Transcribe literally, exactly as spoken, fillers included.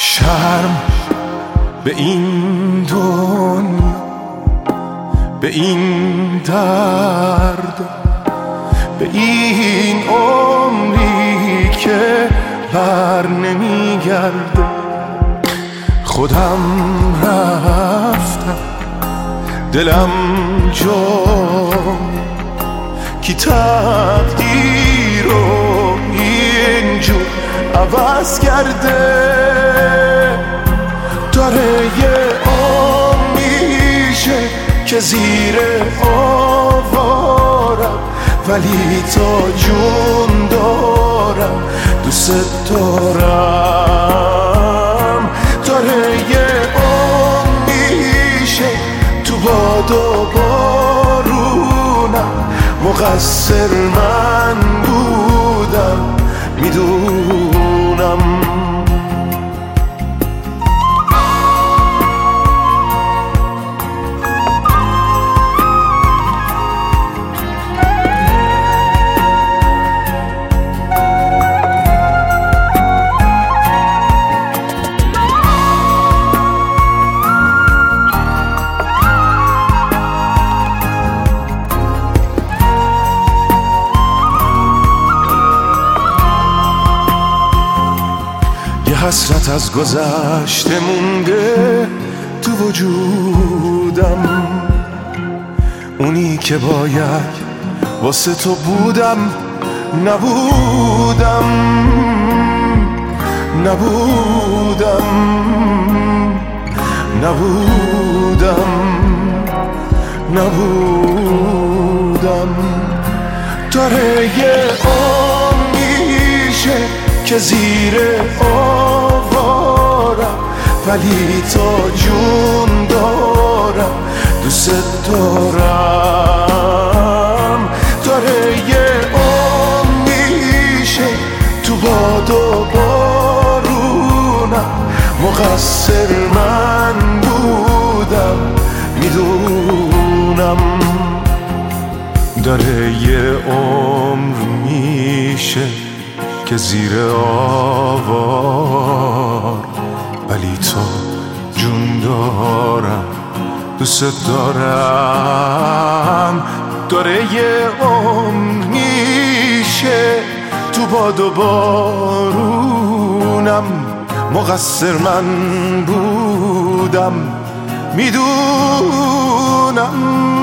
شرم به این دنیا، به این درد، به این عمری که بر نمیگرده. خودم رفتم دلم جا کی تقدیر رو اینجور عوض کرده. داره یه عمر میشه که زیر آوارم، ولی تا جون دارم دوست دارم. داره یه عمر میشه تو باد و بارونم، مقصر من بودم میدونم. حسرت از گذشته مونده تو وجودم، اونی که باید واسه تو بودم نبودم نبودم نبودم نبودم. داره یه عمر میشه که زیر آوارم، ولی تا جون دارم دوست دارم. داره یه عمر میشه تو باد و بارونم، مقصر من بودم میدونم. داره یه عمر میشه که زیر آوار، ولی تو جون دارم دوست دارم. داره یه عمر میشه تو باد و بارونم، مقصر من بودم میدونم.